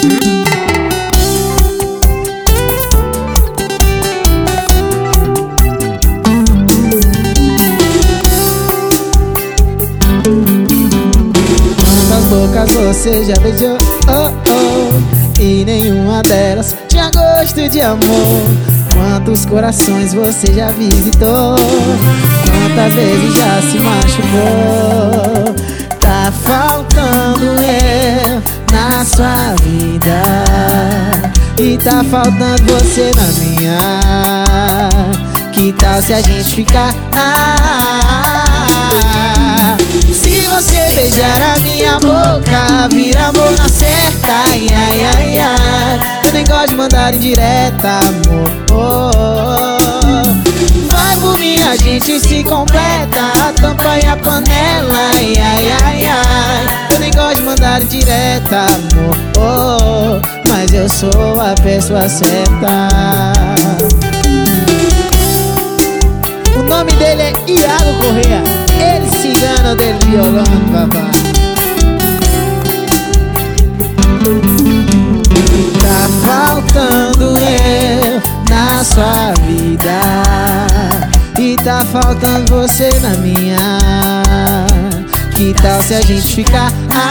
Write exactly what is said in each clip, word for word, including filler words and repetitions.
Quantas bocas você já beijou, oh, oh, e nenhuma delas tinha gosto de amor. Quantos corações você já visitou, quantas vezes já se machucou. Tá faltando eu na sua vida, e tá faltando você na minha. Que tal se a gente ficar? Ah, se você beijar a minha boca, vira amor na certa. Ai, ai, ai, ai. Eu nem gosto de mandar indireta, amor. Oh, oh, oh. Vai por mim, a gente se completa, a tampa e a panela. Ai, ai, ai, ai. Eu nem gosto de mandar indireta, amor. Oh, oh. Mas eu sou a pessoa certa. O nome dele é Iago Correia. Ele se engana dele violando, papai. Tá faltando eu na sua vida, e tá faltando você na minha. Que tal se a gente ficar?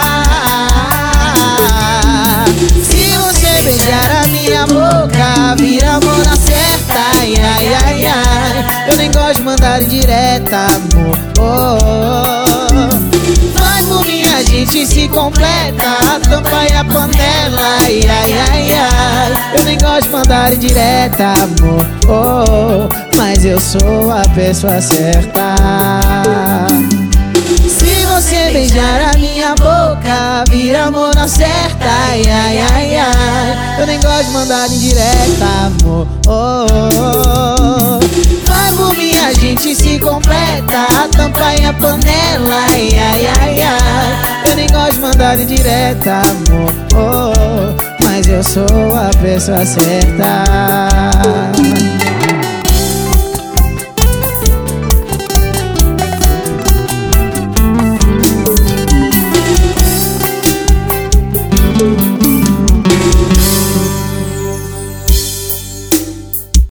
Ah, se você beijar a minha boca, vira amor na certa. Ai, ai, ai, ai. Eu nem gosto de mandar indireta, amor. Oh, oh, oh. Vai por mim, a gente se completa, a tampa e a panela. Ai, ai, ai, ai. Eu nem gosto de mandar indireta, amor. Oh, oh. Mas eu sou a pessoa certa. Se você beijar a minha boca, vira amor na certa. Ai, ai, ai, ai. Eu nem gosto de mandar indireta, amor. Oh, oh, oh. Vai por mim, a gente se completa, a tampa e a panela. Ai, ai, ai, ai. Eu nem gosto de mandar indireta, amor. Oh, oh. Mas eu sou a pessoa certa.